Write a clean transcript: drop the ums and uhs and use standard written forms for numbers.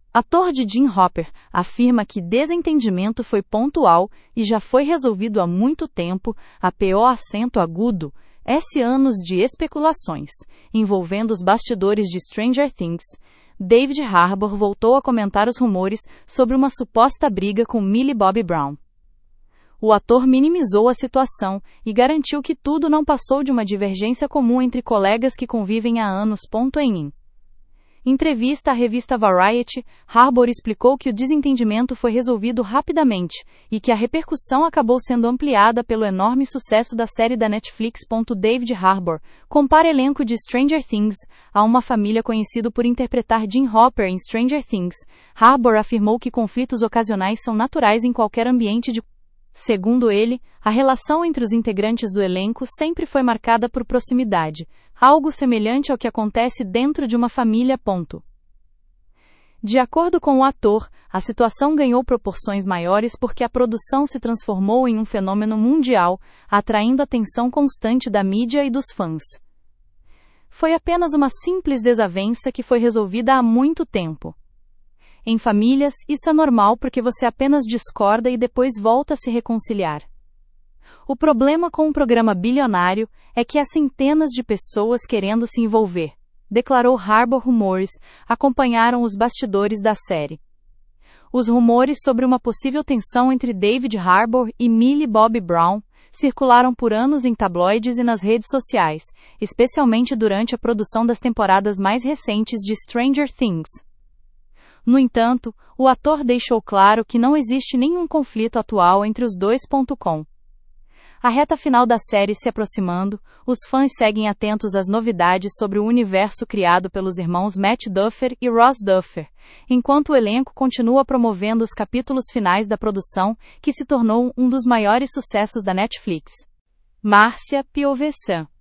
Ator de Jim Hopper afirma que desentendimento foi pontual e já foi resolvido há muito tempo, após acento agudo, anos de especulações, envolvendo os bastidores de Stranger Things. David Harbour voltou a comentar os rumores sobre uma suposta briga com Millie Bobby Brown. O ator minimizou a situação e garantiu que tudo não passou de uma divergência comum entre colegas que convivem há anos. Em entrevista à revista Variety, Harbour explicou que o desentendimento foi resolvido rapidamente e que a repercussão acabou sendo ampliada pelo enorme sucesso da série da Netflix. David Harbour compara elenco de Stranger Things a uma família conhecido por interpretar Jim Hopper em Stranger Things. Harbour afirmou que conflitos ocasionais são naturais em qualquer ambiente de... Segundo ele, a relação entre os integrantes do elenco sempre foi marcada por proximidade, algo semelhante ao que acontece dentro de uma família. De acordo com o ator, a situação ganhou proporções maiores porque a produção se transformou em um fenômeno mundial, atraindo atenção constante da mídia e dos fãs. Foi apenas uma simples desavença que foi resolvida há muito tempo. Em famílias, isso é normal porque você apenas discorda e depois volta a se reconciliar. O problema com um programa bilionário é que há centenas de pessoas querendo se envolver, declarou Harbour. Rumores acompanharam os bastidores da série. Os rumores sobre uma possível tensão entre David Harbour e Millie Bobby Brown circularam por anos em tabloides e nas redes sociais, especialmente durante a produção das temporadas mais recentes de Stranger Things. No entanto, o ator deixou claro que não existe nenhum conflito atual entre os dois. Com a reta final da série se aproximando, os fãs seguem atentos às novidades sobre o universo criado pelos irmãos Matt Duffer e Ross Duffer, enquanto o elenco continua promovendo os capítulos finais da produção, que se tornou um dos maiores sucessos da Netflix. Márcia Piovesan.